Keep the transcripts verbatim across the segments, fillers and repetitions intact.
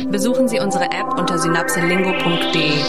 Besuchen Sie unsere App unter synapselingo punkt de.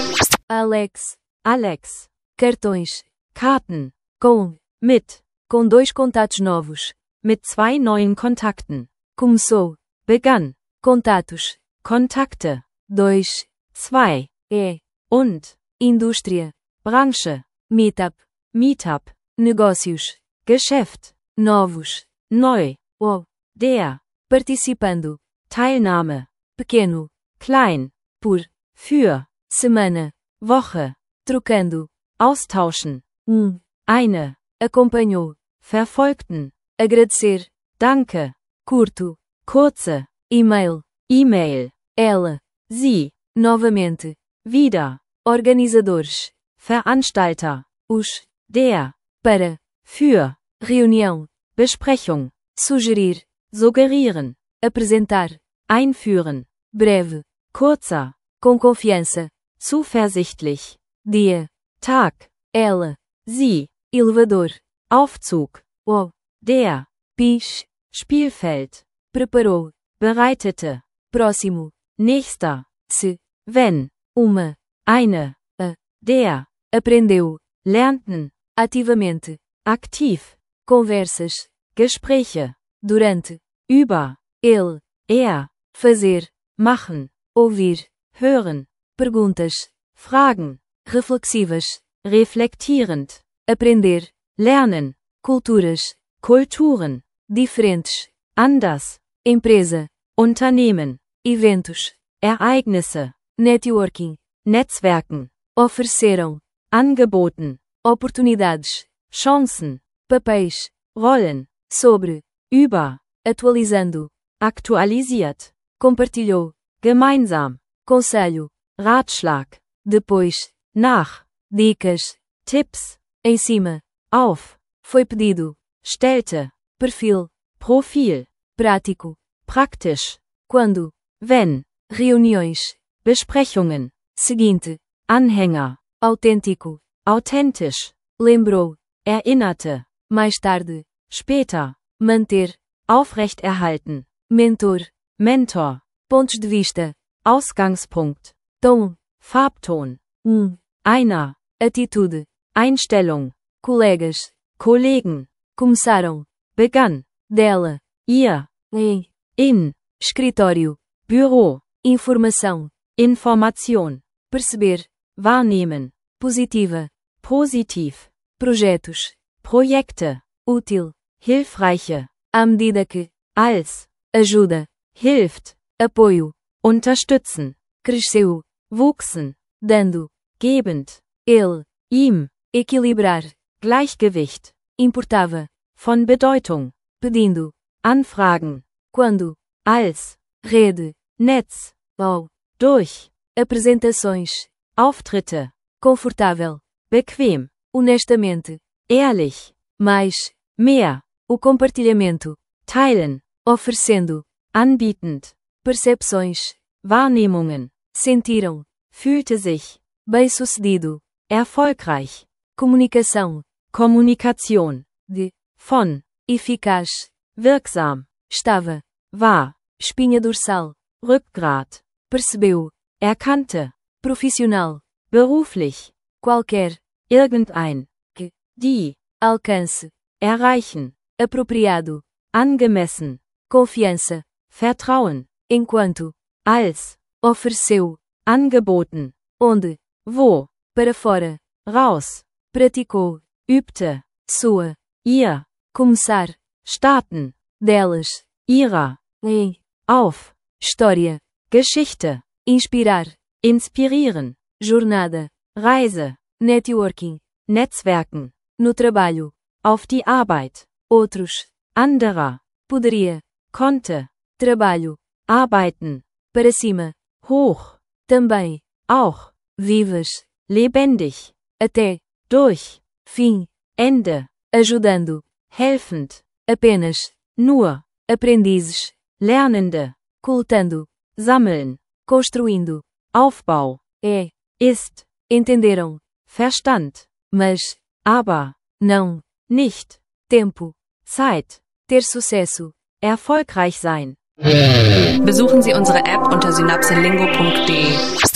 Alex, Alex, cartões, Karten, com, mit, com dois contatos novos, mit zwei neuen Kontakten, começou, begann, contatos, Kontakte, dois, zwei, e, und, indústria, Branche, Meetup, Meetup, negócios, Geschäft, novos, neu, o, der, participando, Teilnahme, pequeno, klein, por, für, semana, Woche, trocando, austauschen, um, eine, acompanhou, verfolgten, agradecer, danke, curto, kurze, e-mail, e-mail, ela, sie, novamente, wieder, organizadores, Veranstalter, os, der, para, für, reunião, Besprechung, sugerir, suggerieren, apresentar, einführen, breve, kurzer, com confiança, zuversichtlich, der, Tag, ela, sie, elevador, Aufzug, o, der, Pisch, Spielfeld, preparou, bereitete, próximo, nächster, se, wenn, uma, eine, a, der, aprendeu, lernten, ativamente, aktiv, conversas, Gespräche, durante, über, ele, er, fazer, machen, ouvir, hören, perguntas, fragen, reflexivas, reflektierend, aprender, lernen, culturas, Kulturen, diferentes, anders, empresa, Unternehmen, eventos, Ereignisse, networking, Netzwerken, ofereceram, angeboten, oportunidades, Chancen, papéis, Rollen, sobre, über, atualizando, aktualisiert, compartilhou, gemeinsam, conselho, Ratschlag, depois, nach, dicas, Tipps, em cima, auf, foi pedido, stellte, perfil, Profil, prático, praktisch, quando, wenn, reuniões, Besprechungen, seguinte, Anhänger, autêntico, authentisch, lembrou, erinnerte, mais tarde, später, manter, aufrechterhalten, Mentor, Mentor, pontos de vista, Ausgangspunkt, Tom, Farbton, um, einer, Atitude, Einstellung, colegas, Kollegen, começaram, begann, dela, ihr, em, in, escritório, Büro, informação, Information, perceber, wahrnehmen, positiva, positiv, projetos, Projekte, útil, hilfreiche, à medida que, als, ajuda, hilft, apoio, unterstützen, cresceu, wuchsen, dando, gebend, ele, ihm, equilibrar, Gleichgewicht, importava, von Bedeutung, pedindo, anfragen, quando, als, rede, Netz, ao, durch, apresentações, Auftritte, confortável, bequem, honestamente, ehrlich, mais, mehr, o compartilhamento, teilen, oferecendo, anbietend, percepções, Wahrnehmungen, sentiram, fühlte sich, bem-sucedido, erfolgreich, comunicação, Kommunikation, de, von, eficaz, wirksam, estava, war, espinha dorsal, Rückgrat, percebeu, erkannte, profissional, beruflich, qualquer, irgendein, que, die, alcance, erreichen, apropriado, angemessen, confiança, Vertrauen, enquanto, als, ofereceu, angeboten, onde, wo, para fora, raus, praticou, übte, sua, ihr, começar, starten, delas, ihrer, em, auf, história, Geschichte, inspirar, inspirieren, jornada, Reise, networking, Netzwerken, no trabalho, auf die Arbeit, outros, anderer, poderia, konnte, trabalho, arbeiten, para cima, hoch, também, auch, vivas, lebendig, até, durch, fim, Ende, ajudando, helfend, apenas, nur, aprendizes, lernende, coletando, sammeln, construindo, Aufbau, é, ist, entenderam, Verstand, mas, aber, não, nicht, tempo, Zeit, ter sucesso, erfolgreich sein. Besuchen Sie unsere App unter synapselingo punkt de.